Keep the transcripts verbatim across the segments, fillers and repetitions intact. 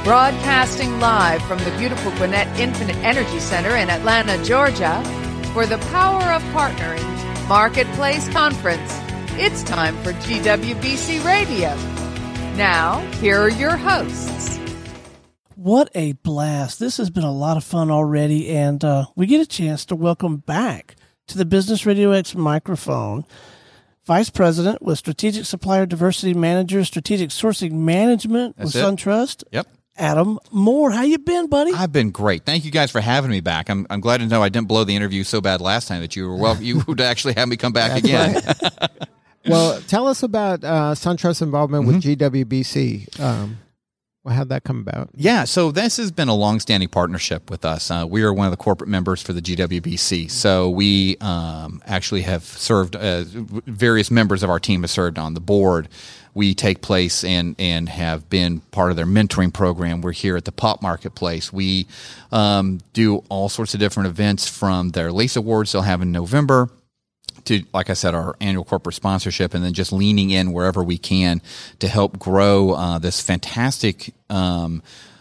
Broadcasting live from the beautiful Gwinnett Infinite Energy Center in Atlanta, Georgia, for the Power of Partnering Marketplace Conference. It's time for G W B C Radio. Now, here are your hosts. What a blast. This has been a lot of fun already, and uh, we get a chance to welcome back to the Business Radio X microphone Vice President with Strategic Supplier Diversity Manager, Strategic Sourcing Management That's with it. SunTrust. Yep. Adam Moore. How you been, buddy? I've been great. Thank you guys for having me back. I'm I'm glad to know I didn't blow the interview so bad last time that you were well. You would actually have me come back again. Right. Well, tell us about uh, SunTrust's involvement mm-hmm. with G W B C. Um, well, how'd that come about? Yeah, so this has been a long-standing partnership with us. Uh, we are one of the corporate members for the G W B C. So we um, actually have served, uh, various members of our team have served on the board. We take place and, and have been part of their mentoring program. We're here at the Pop Marketplace. We um, do all sorts of different events, from their LACE Awards they'll have in November to, like I said, our annual corporate sponsorship, and then just leaning in wherever we can to help grow uh, this fantastic um,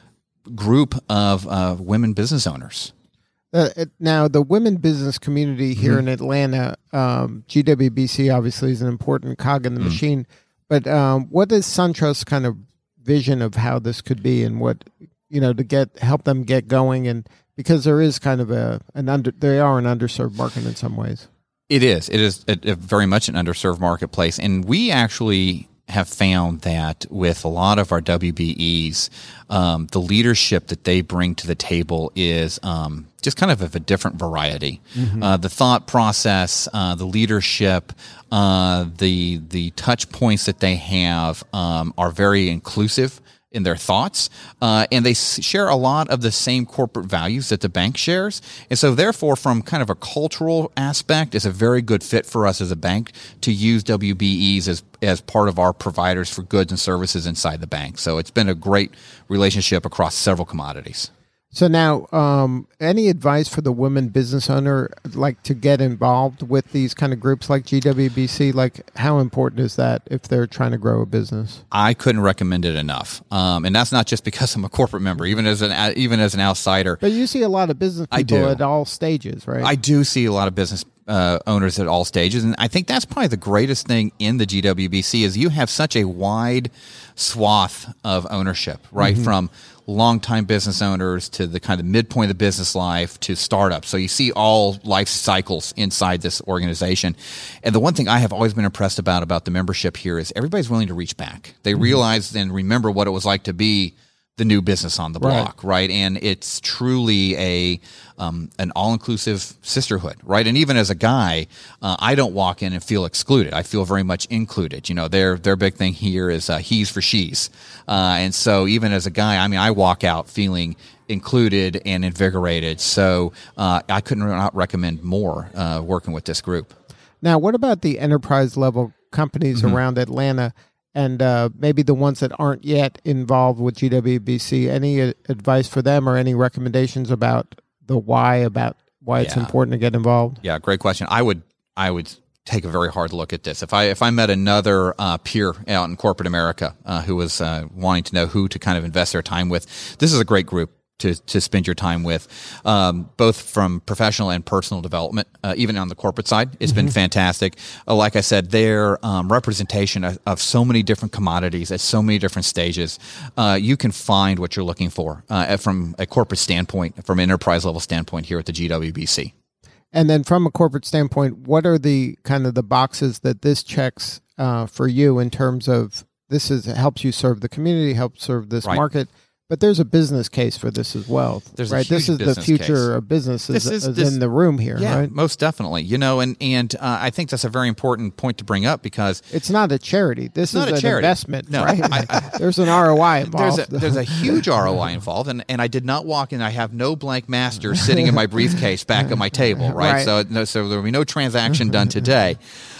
group of uh, women business owners. Uh, it, now, the women business community here mm-hmm. in Atlanta, um, G W B C obviously is an important cog in the mm-hmm. machine. But um, what is SunTrust's kind of vision of how this could be, and what, you know, to get help them get going? And because there is kind of a an under they are an underserved market in some ways. It is. It is a, a very much an underserved marketplace, and we actually have found that with a lot of our W B Es, um, the leadership that they bring to the table is um, just kind of of a different variety. Mm-hmm. Uh, the thought process, uh, the leadership, uh, the the touch points that they have um, are very inclusive in their thoughts, uh, and they s- share a lot of the same corporate values that the bank shares. And so therefore, from kind of a cultural aspect, it's a very good fit for us as a bank to use W B Es as, as part of our providers for goods and services inside the bank. So it's been a great relationship across several commodities. So now, um, any advice for the women business owner, like to get involved with these kind of groups like G W B C? Like, how important is that if they're trying to grow a business? I couldn't recommend it enough, um, and that's not just because I'm a corporate member. Even as an even as an outsider, but you see a lot of business people at all stages, right? I do see a lot of business uh, owners at all stages, and I think that's probably the greatest thing in the G W B C is you have such a wide swath of ownership, right? Mm-hmm. From longtime business owners to the kind of midpoint of business life to startups. So you see all life cycles inside this organization. And the one thing I have always been impressed about about the membership here is everybody's willing to reach back. They mm-hmm. realize and remember what it was like to be the new business on the block, right? right? And it's truly a um, an all-inclusive sisterhood, right? And even as a guy, uh, I don't walk in and feel excluded. I feel very much included. You know, their their big thing here is uh, he's for she's. Uh, and so even as a guy, I mean, I walk out feeling included and invigorated. So uh, I couldn't not recommend more uh, working with this group. Now, what about the enterprise-level companies mm-hmm. around Atlanta? And uh, maybe the ones that aren't yet involved with G W B C, any uh, advice for them or any recommendations about the why, about why yeah. it's important to get involved? Yeah, great question. I would, I would take a very hard look at this. If I if I met another uh, peer out in corporate America uh, who was uh, wanting to know who to kind of invest their time with, this is a great group to to spend your time with, um, both from professional and personal development, uh, even on the corporate side. It's mm-hmm. been fantastic. Uh, like I said, their um, representation of, of so many different commodities at so many different stages, uh, you can find what you're looking for uh, from a corporate standpoint, from an enterprise level standpoint here at the G W B C. And then from a corporate standpoint, what are the kind of the boxes that this checks uh, for you in terms of this is helps you serve the community, helps serve this right. market? But there's a business case for this as well, there's right? This is the future case. of business is, is, is this, in the room here, yeah, right? Most definitely. You know, and and uh, I think that's a very important point to bring up because it's not a charity. This is an charity. investment, no, right? I, I, there's an R O I involved. There's a, there's a huge R O I involved, and, and I did not walk in. I have no blank master sitting in my briefcase back at my table, right? right. So no, so there will be no transaction done today.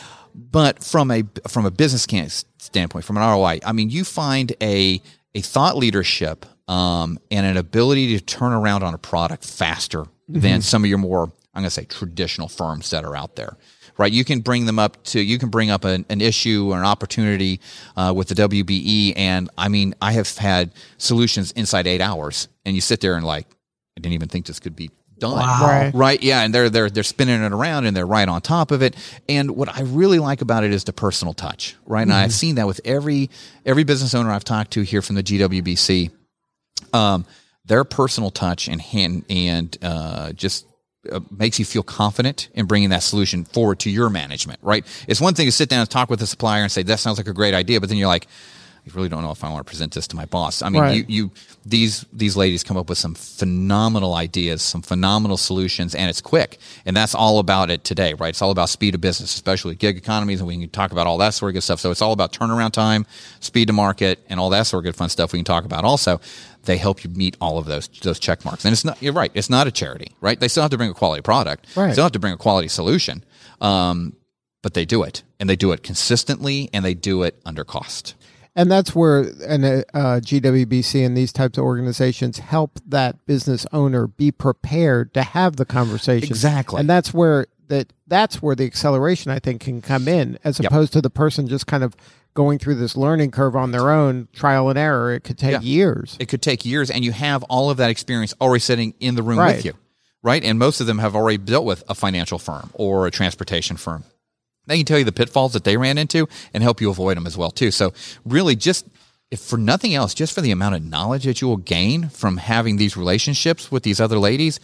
But from a from a business standpoint, from an R O I, I mean, you find a a thought leadership. Um, and an ability to turn around on a product faster mm-hmm. than some of your more, I'm going to say, traditional firms that are out there. right? You can bring them up to, you can bring up an, an issue or an opportunity uh, with the W B E. And I mean, I have had solutions inside eight hours and you sit there and like, I didn't even think this could be done. Wow. Right. Right. Yeah. And they're, they're, they're spinning it around and they're right on top of it. And what I really like about it is the personal touch, right? And I've seen that with every, every business owner I've talked to here from the G W B C. Um, their personal touch and hand and, uh, just, Uh, makes you feel confident in bringing that solution forward to your management, right? It's one thing to sit down and talk with the supplier and say, that sounds like a great idea, but then you're like, I really don't know if I want to present this to my boss. I mean, Right. you, you, these, these ladies come up with some phenomenal ideas, some phenomenal solutions, and it's quick. And that's all about it today, right? It's all about speed of business, especially gig economies, and we can talk about all that sort of good stuff. So it's all about turnaround time, speed to market, and all that sort of good fun stuff we can talk about also. They help you meet all of those those check marks. And it's not, you're right, it's not a charity, right? They still have to bring a quality product. Right. They still have to bring a quality solution. Um, but they do it. And they do it consistently, and they do it under cost. And that's where an, uh, G W B C and these types of organizations help that business owner be prepared to have the conversation. Exactly. And that's where that that's where the acceleration, I think, can come in, as Yep. opposed to the person just kind of going through this learning curve on their own, trial and error. It could take Yeah. years. It could take years, and you have all of that experience already sitting in the room Right. with you, right? And most of them have already dealt with a financial firm or a transportation firm. They can tell you the pitfalls that they ran into and help you avoid them as well, too. So really, just if for nothing else, just for the amount of knowledge that you will gain from having these relationships with these other ladies,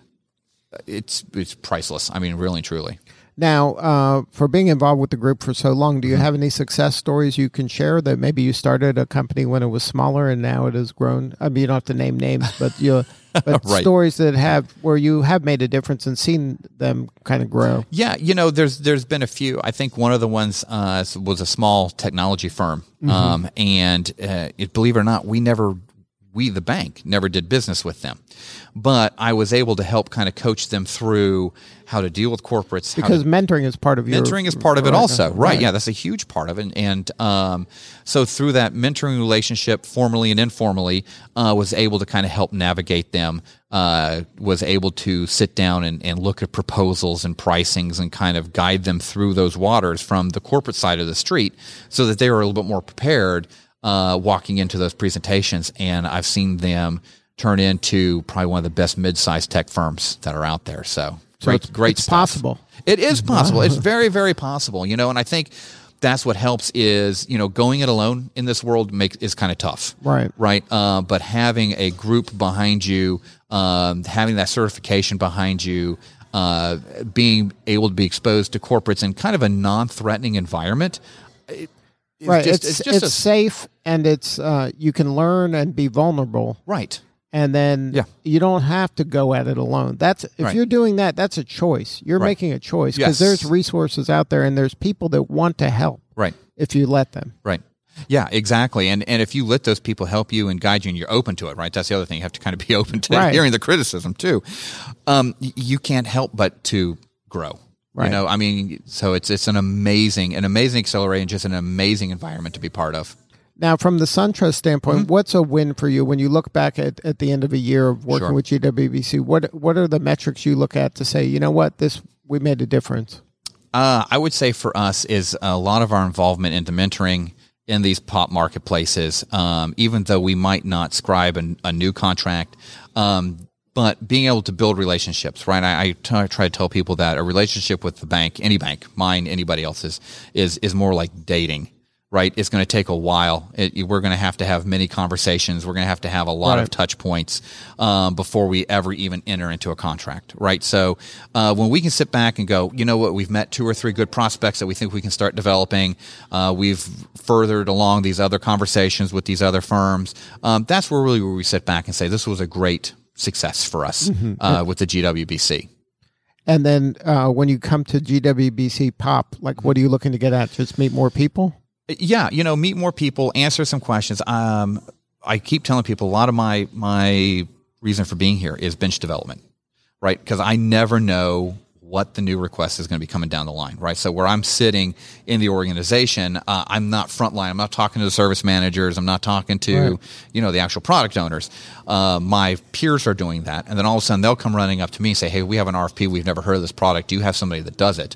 it's it's priceless. I mean, really and truly. Now, uh, for being involved with the group for so long, do you have any success stories you can share that maybe you started a company when it was smaller and now it has grown? I mean, you don't have to name names, but you but Right. stories that have where you have made a difference and seen them kind of grow. Yeah, you know, there's there's been a few. I think one of the ones uh, was a small technology firm, um, and uh, it, believe it or not, we never, we the bank never did business with them, but I was able to help kind of coach them through how to deal with corporates. how Because to, mentoring is part of your... mentoring is part of it right, also, right? right. Yeah, that's a huge part of it. And um, so through that mentoring relationship, formally and informally, uh, was able to kind of help navigate them, uh, was able to sit down and, and look at proposals and pricings and kind of guide them through those waters from the corporate side of the street so that they were a little bit more prepared uh, walking into those presentations. And I've seen them turn into probably one of the best mid-sized tech firms that are out there. So... So Great, it's, great it's stuff. possible. It is possible. It's very, very possible. You know, and I think that's what helps is, you know, going it alone in this world make, is kind of tough. Right. Right. Uh, but having a group behind you, um, having that certification behind you, uh, being able to be exposed to corporates in kind of a non-threatening environment. It, it's Right. Just, it's it's just it's a, safe, and it's uh, you can learn and be vulnerable. right. And then Yeah. you don't have to go at it alone. That's if Right. you're doing that, that's a choice. You're Right. making a choice because Yes. there's resources out there and there's people that want to help Right. if you let them. Right. Yeah, exactly. And and if you let those people help you and guide you and you're open to it, right? That's the other thing. You have to kind of be open to Right. hearing the criticism too. Um, y- you can't help but to grow. Right. You know, I mean, so it's it's an amazing, an amazing accelerator and just an amazing environment to be part of. Now, from the SunTrust standpoint, Mm-hmm. what's a win for you when you look back at, at the end of a year of working Sure. with G W B C? What what are the metrics you look at to say, you know what, this we made a difference? Uh, I would say for us is a lot of our involvement into mentoring in these pop marketplaces, um, even though we might not scribe an, a new contract, um, but being able to build relationships, right? I, I t- try to tell people that a relationship with the bank, any bank, mine, anybody else's, is is more like dating. Right, it's going to take a while. It, we're going to have to have many conversations. We're going to have to have a lot Right. of touch points um, before we ever even enter into a contract. Right, so uh, when we can sit back and go, you know what, we've met two or three good prospects that we think we can start developing. Uh, we've furthered along these other conversations with these other firms. Um, that's where really where we sit back and say this was a great success for us Mm-hmm. uh, with the G W B C. And then uh, when you come to G W B C Pop, like what are you looking to get at? Just meet more people? Yeah, you know, meet more people, answer some questions. Um, I keep telling people a lot of my my reason for being here is bench development, right? Because I never know what the new request is going to be coming down the line, right? So where I'm sitting in the organization, uh, I'm not frontline. I'm not talking to the service managers. I'm not talking to, Right. you know, the actual product owners. Uh, my peers are doing that. And then all of a sudden they'll come running up to me and say, hey, we have an R F P. We've never heard of this product. Do you have somebody that does it?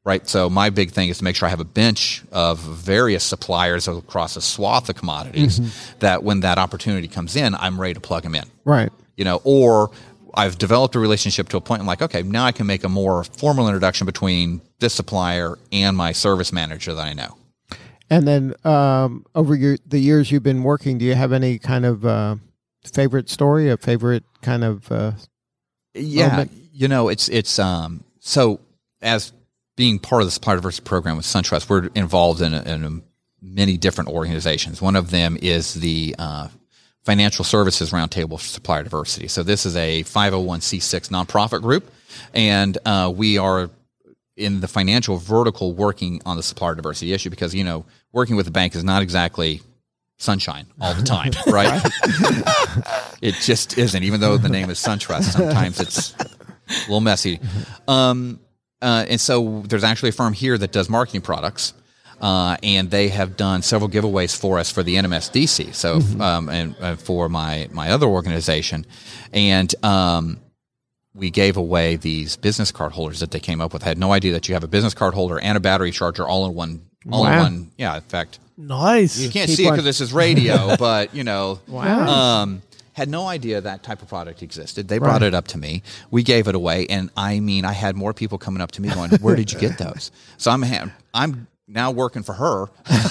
right? So my big thing is to make sure I have a bench of various suppliers across a swath of commodities mm-hmm. that when that opportunity comes in, I'm ready to plug them in. Right. You know, or I've developed a relationship to a point I'm like, okay, now I can make a more formal introduction between this supplier and my service manager that I know. And then um, over your, the years you've been working, do you have any kind of uh, favorite story, a favorite kind of uh, yeah, moment? You know, it's it's um so as being part of the supplier diversity program with SunTrust, we're involved in, a, in a many different organizations. One of them is the uh, Financial Services Roundtable for Supplier Diversity. So this is a five oh one c six nonprofit group, and uh, we are in the financial vertical working on the supplier diversity issue because, you know, working with a bank is not exactly sunshine all the time, right? It just isn't, even though the name is SunTrust. Sometimes it's a little messy. Um, uh, and so there's actually a firm here that does marketing products. Uh, and they have done several giveaways for us for the N M S D C, so mm-hmm. um, and uh, for my my other organization, and um, we gave away these business card holders that they came up with. I had no idea that you have a business card holder and a battery charger all in one. All wow. in one. Yeah, in fact, nice. You can't Keep see on. it because this is radio, but you know, wow. Um, had no idea that type of product existed. They brought right. it up to me. We gave it away, and I mean, I had more people coming up to me going, "Where did you get those?" So I'm I'm. now working for her.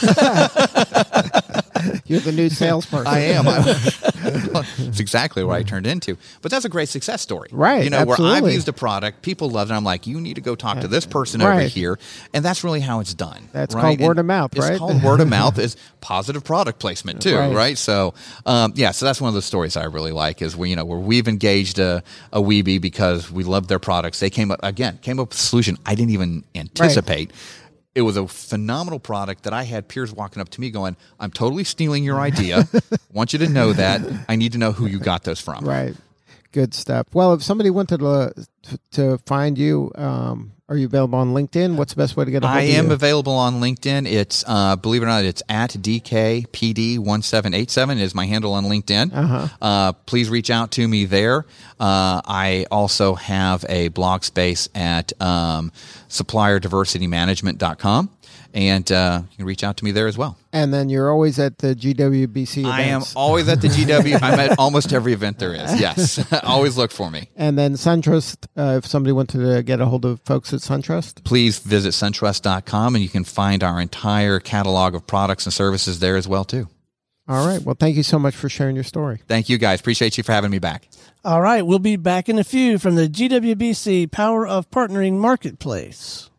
You're the new salesperson. I am. It's exactly what I turned into. But that's a great success story. Right. You know, absolutely. where I've used a product, people love it. I'm like, you need to go talk to this person right. over here. And that's really how it's done. That's right? called word and of mouth, it's right? It's called word of mouth is positive product placement too, right? right? So, um, yeah, so that's one of the stories I really like is where, you know, where we've engaged a, a Weebie because we love their products. They came up, again, came up with a solution I didn't even anticipate. Right. It was a phenomenal product that I had peers walking up to me going, I'm totally stealing your idea. I want you to know that. I need to know who you got those from. Right. Good stuff. Well, if somebody wanted to, to find you, um, are you available on LinkedIn? What's the best way to get a hold I of you? am available on LinkedIn. It's, uh, believe it or not, it's at D K P D one seven eight seven is my handle on LinkedIn. Uh-huh. Uh, please reach out to me there. Uh, I also have a blog space at um, supplier diversity management dot com. And uh, you can reach out to me there as well. And then you're always at the G W B C events. I am always at the G W. I'm at almost every event there is. Yes. Always look for me. And then SunTrust, uh, if somebody wanted to get a hold of folks at SunTrust? Please visit suntrust dot com and you can find our entire catalog of products and services there as well, too. All right. Well, thank you so much for sharing your story. Thank you, guys. Appreciate you for having me back. All right. We'll be back in a few from the G W B C Power of Partnering Marketplace.